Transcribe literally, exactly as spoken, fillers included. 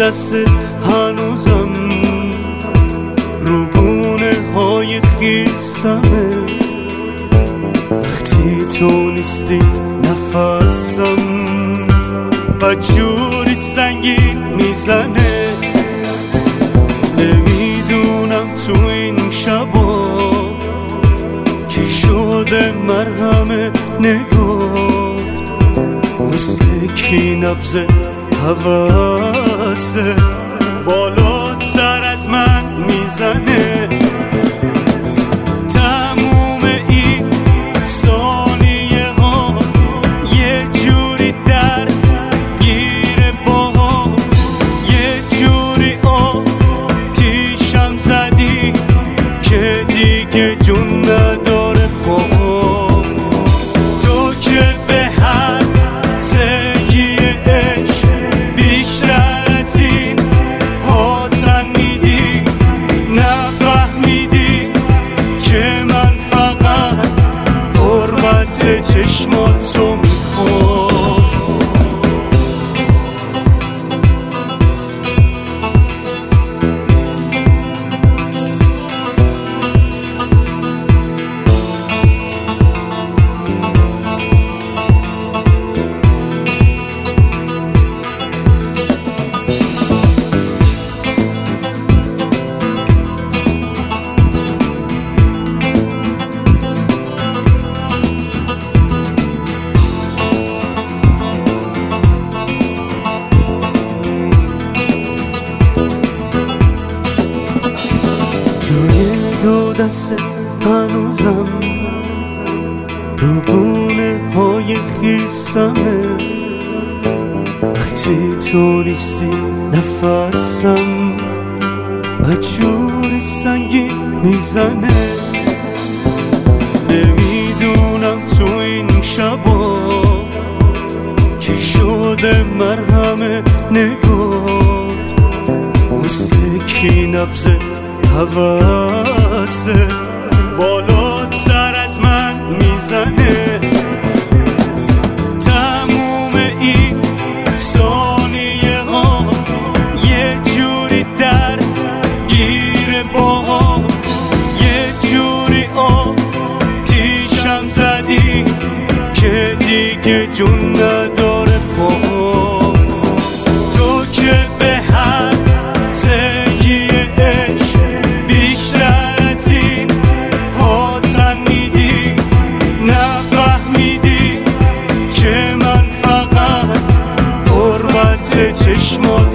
دست هنوزم رو گونه های خیسمه. وقتی تو نیستی نفسم بدجوری سنگین میزنه. نمیدونم تو این شبا کی شده مرهم نگات، واسه کی نبض حواسه بالاتر از من میزنه. تموم این ثانیه ها یه جوری در گیره با یه جوری آتیشم زدی که دیگه جون نداره با تو که به هر زگی عشق بیشتر از این حسن میدی. نفهمیدی که من فقط قربت چشماتو میخوام. جوی دو دست هنوزم رو گونه های خیسمه. وقتی تو نیستی نفسم بدجوری سنگین میزنه. نمیدونم تو این شبا کی شده مرهم نگات، واسه کی نبض حواسه بالاتر از من میزنه. تموم این ثانیه ها یه جوری در گیره با یه جوری آتیشم زدی که دیگه جون نداره با تو که به هر زگی عشق بیشتر از این حسن میدی. نفهمیدی که من فقط قربت چشمات